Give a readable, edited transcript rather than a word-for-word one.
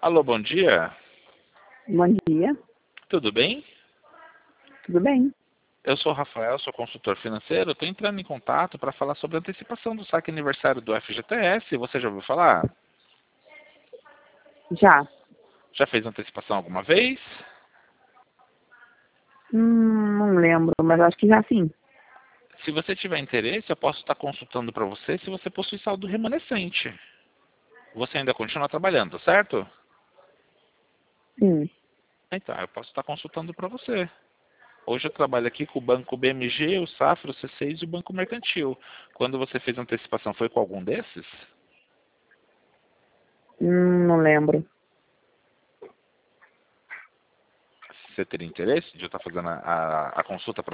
Alô, bom dia. Bom dia, Tudo bem? tudo bem? Eu sou o Rafael, sou consultor financeiro. Estou entrando em contato para falar sobre a antecipação do saque aniversário do FGTS. Você já ouviu falar? Já. Já fez antecipação alguma vez? Não lembro, mas acho que já sim. Se você tiver interesse, eu posso estar consultando para você se você possui saldo remanescente. Você ainda continua trabalhando, certo? Sim. Então, eu posso estar consultando para você. Hoje eu trabalho aqui com o Banco BMG, o Safra, o C6 e o Banco Mercantil. Quando você fez a antecipação, foi com algum desses? Não lembro. Você teria interesse de eu estar fazendo a consulta para